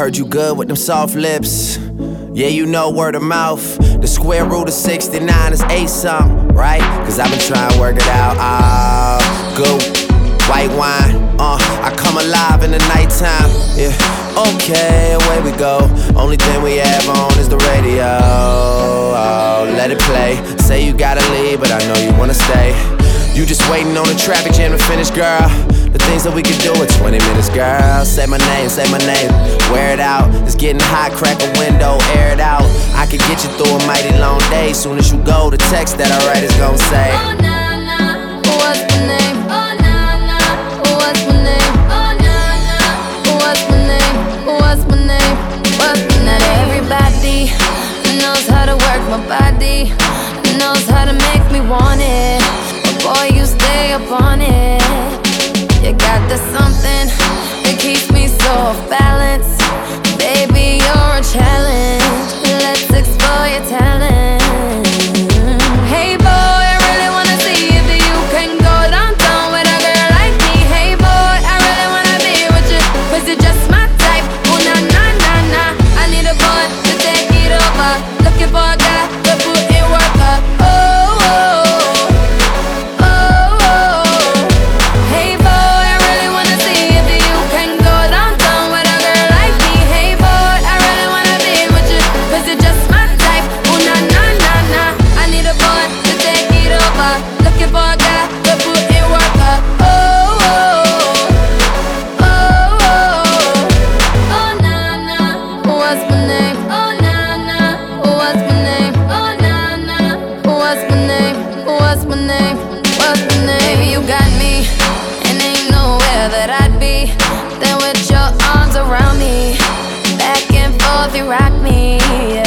Heard you good with them soft lips. Yeah, you know word of mouth. The square root of 69 is 8 something, right? Cause I've been trying to work it out. Good white wine, I come alive in the nighttime. Yeah, okay, away we go. Only thing we have on is the radio. Oh, let it play. Say you gotta leave, but I know you wanna stay. You just waiting on the traffic jam to finish, girl. The things that we could do in 20 minutes, girl. Say my name, wear it out. It's getting hot, crack a window, air it out. I could get you through a mighty long day. Soon as you go, the text that I write is gonna say, oh na na, what's my name? Oh na na, what's my name? Oh na na, what's my name? What's my name? What's my name? Not everybody knows how to work my body, knows how to make me want it. Boy, you stay up on it. You got the something that keeps me so off balance. Baby, you're a challenge. Let's explore your talent. Hey boy, I really wanna see if you can go downtown with a girl like me. Hey boy, I really wanna be with you, cause you're just my type. Oh na na na na, I need a boy to take it over. Looking for a guy to put in work up. Baby, you got me, and ain't nowhere that I'd be than with your arms around me. Back and forth, you rock me, yeah.